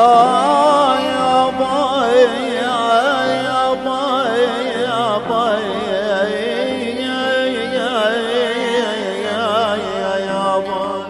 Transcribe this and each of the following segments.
يا باي يا باي يا باي يا باي.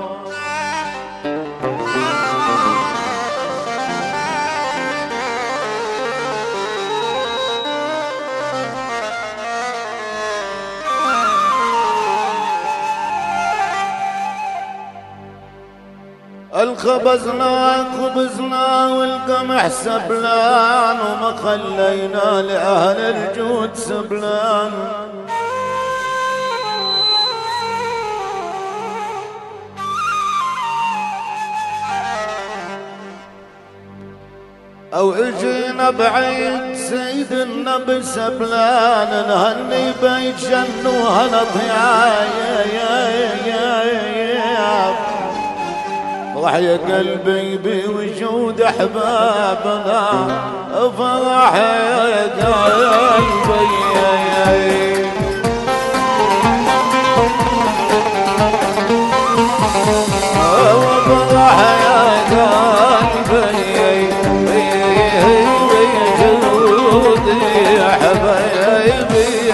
الخبزنا خبزنا والقمح سبلان وما خلينا لأهل الجود سبلان. أو اجينا بعيد سيد النبي سبلان نهني بيت جن وهنط فرح يا قلبي بوجود احبابنا فرح يا قلبي فرح يا قلبي بوجود احبابي.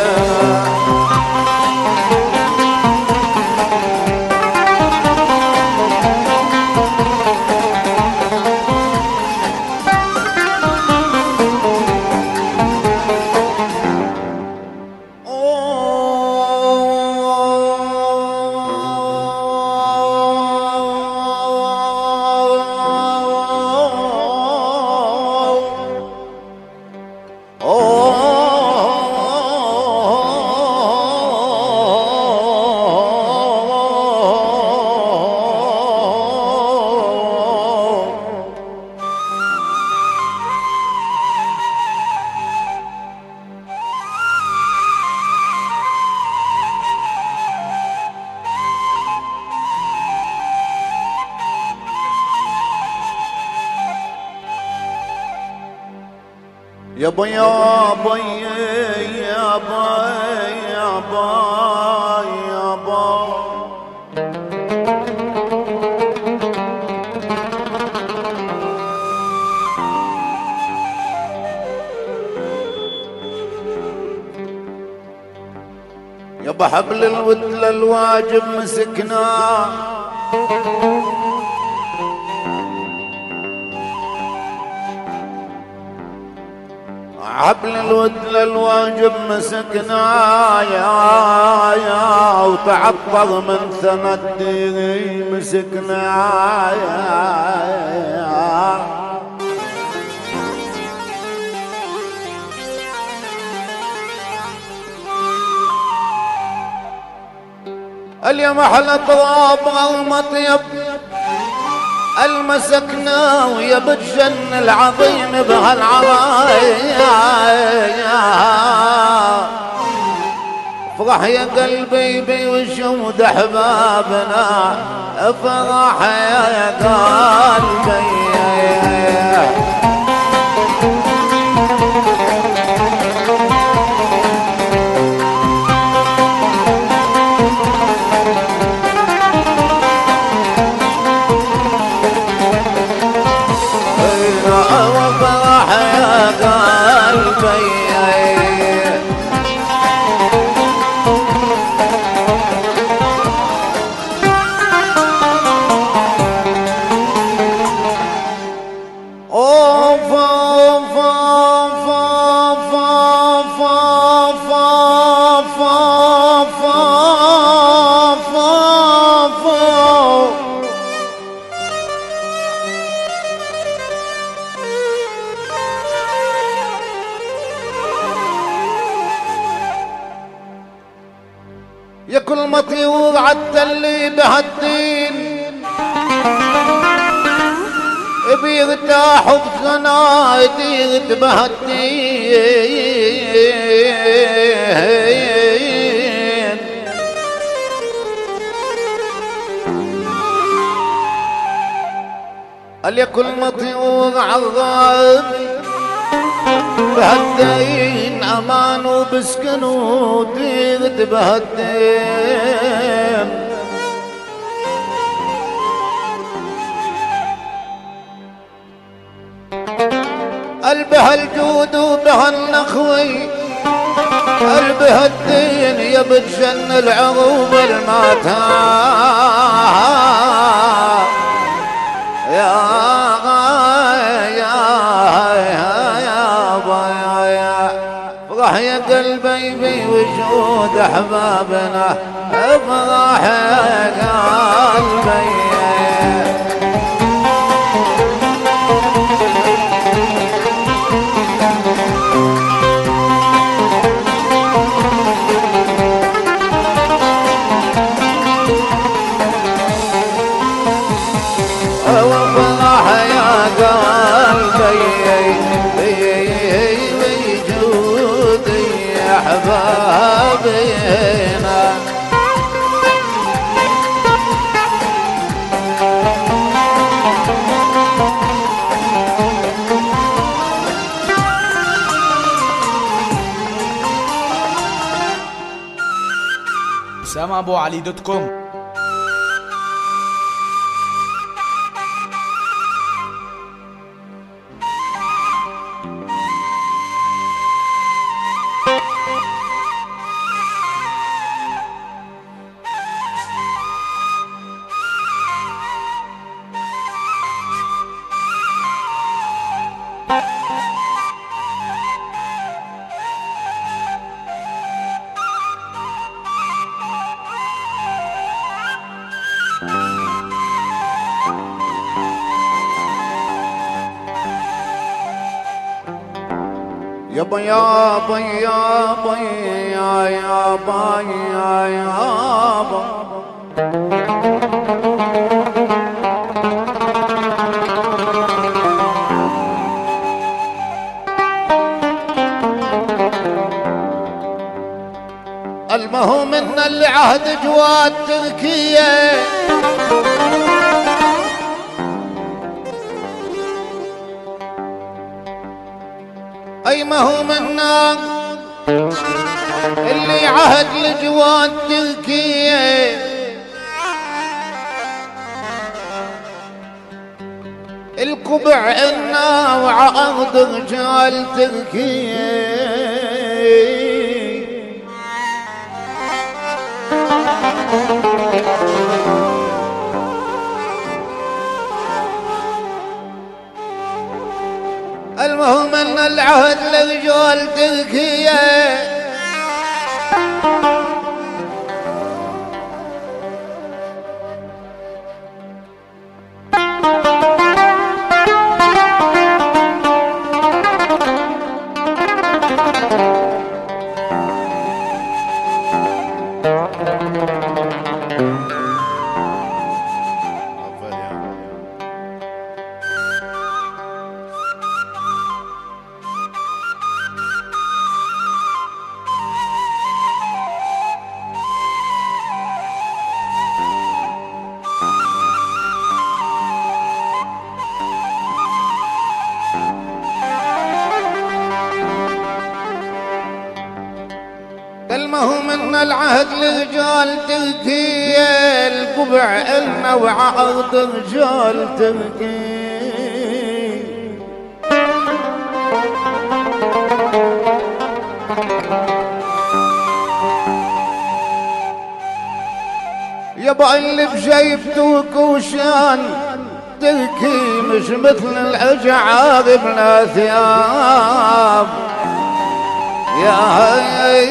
يا باي يا باي يا باي يا باي يا باي. يا بحبل الود الواجب مسكنا حبل الود للواجب مسكنا يا وتعطر من ثندي مسكنا يا اليوم احلى طراب المطيب المسكنا ويا بالجن العظيم بهالعرايا فرح يا قلبي بوجود احبابنا فرح يا قلبي. يا كل مطيور عالتلي بهالدين بيرتاحوا بزنايدير بهالدين. قال يا كل مطيور عالغاب بهالدين امان وبسكنوا ديرت بهالدين. هل بها الجود وبها النخوي، هل بها الدين يبتجن العروب الماتا يا افرح يا قلبي بوجود احبابنا، افرح يا قلبي. وافرح يا قلبي بوجودي احبابنا. SamAbuAli.com. يابا يابا يابا يا يابا يا يابا المهم ان العهد جواد تركيا، اي ما هو منا اللي عهد لجواد تركيا، القبع عنا وعرض رجال تركيا. المهم ان العهد لرجال تركيا، المهم ان العهد لرجال تركيا، القبع النا وعرض رجال تركيا. يابا اللي بجيبته كوشان تركي مش مثل العجعاب بلا ثياب. يا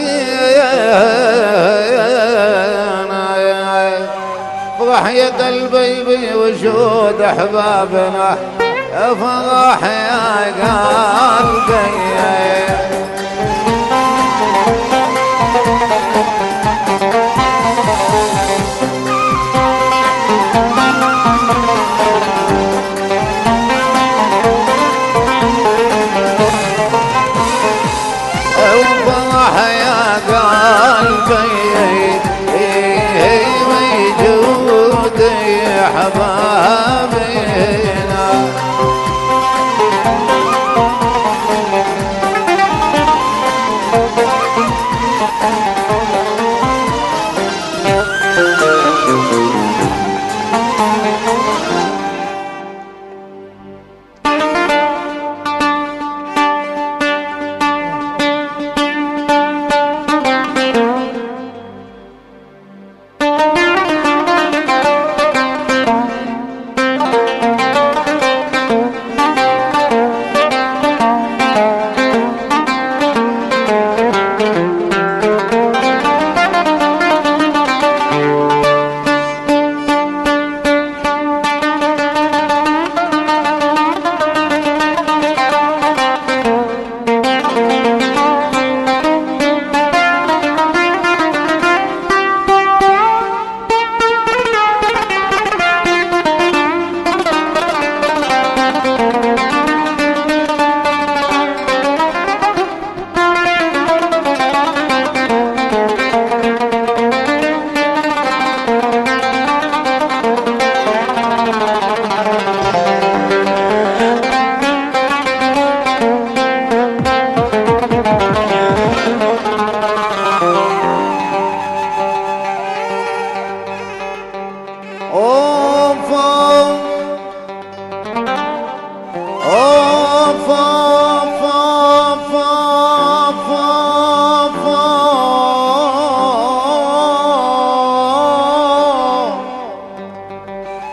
افرح يا قلبي بوجود احبابنا، افرح يا قلبي. افرح يا قلبي بوجودي احبابنا.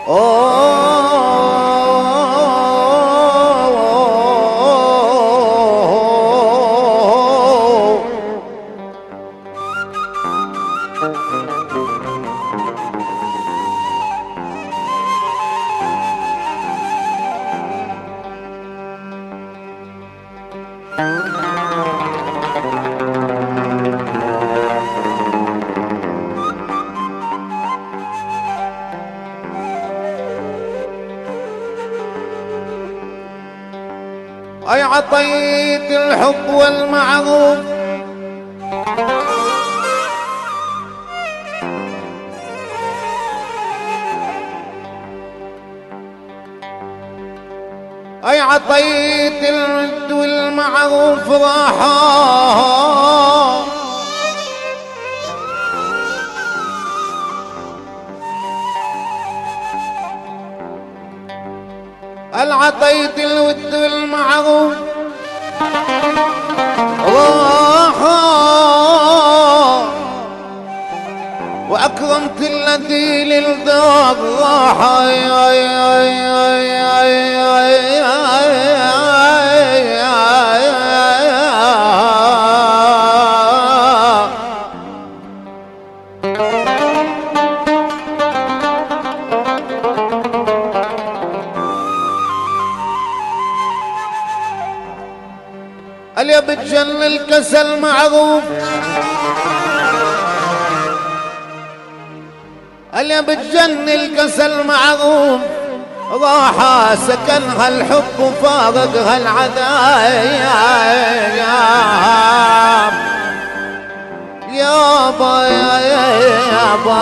أي عطيت الحب والمعروف أي عطيت الود والمعروف راحة العطيت الود والمعروف راحة وأكرمت الذي للدار راحة اللي بتجن الكسل معروف اللي بتجن الكسل معروف راحة سكنها الحب وفارقها العذاب يابا يابا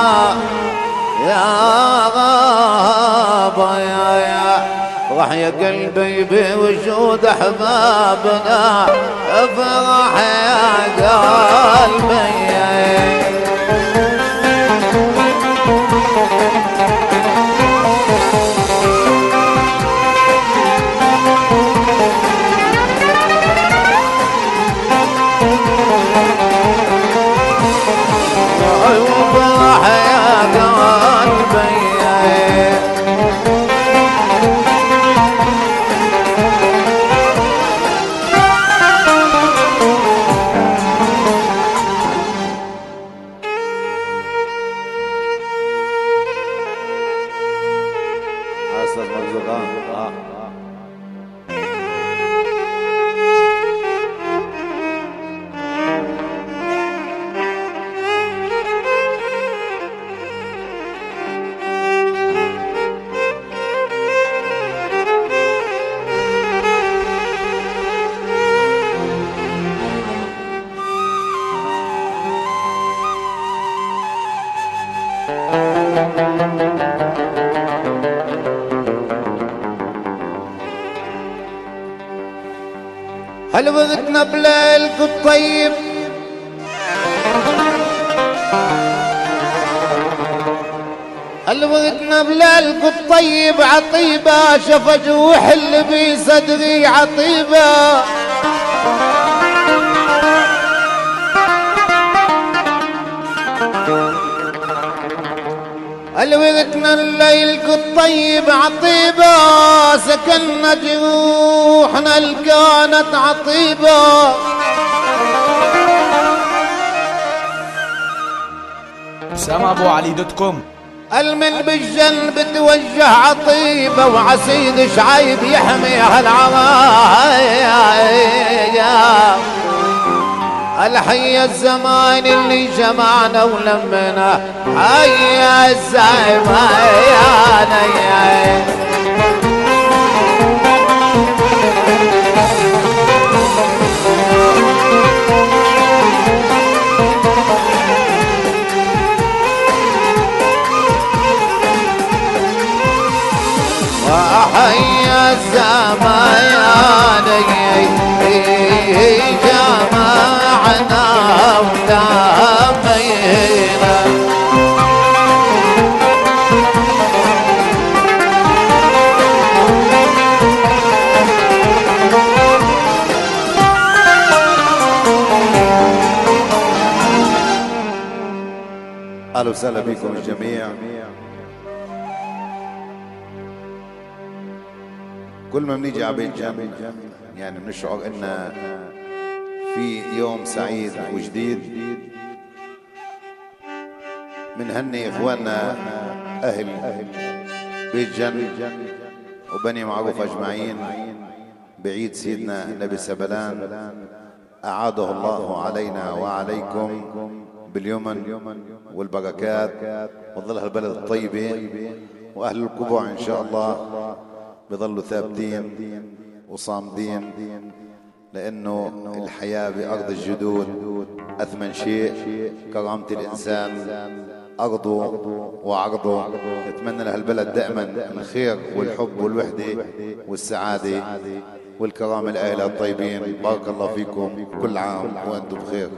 يا غابة يا فرح يا قلبي بوجود احبابنا افرح يا قلبي افرح يا قلبي هل وقتنا بليلك الطيب هل وقتنا بليلك الطيب عطيبة شفج وحل بي صدري عطيبة هل وقتنا الليلك الطيب عطيبة سكننا جروحنا اللي كانت عطيبة SamAbuAli.com المن بالجن بتوجه عطيبة وعسيد شعيب يحمي هالعرايا الحي الزمان اللي جمعنا ولمنا حي الزمان وحي الزمان جمعنا ولمينا اهلا وسهلا بكم الجميع. كل ما بنيجي على بيت جن يعني بنشعر ان في يوم سعيد وجديد. منهني اخواننا اهل بيت جن وبني معروف اجمعين بعيد سيدنا النبي سبلان، اعاده الله علينا وعليكم باليمن والبركات وظل هالبلد الطيبة. واهل القبع ان شاء الله بظلوا ثابتين وصامدين، لانه الحياة بارض الجدود اثمن شيء. كرامة الانسان ارضه وعرضه. نتمنى لهالبلد دائما الخير والحب والوحدة والسعادة والكرامة لأهلها الطيبين. بارك الله فيكم، كل عام وأنتم بخير.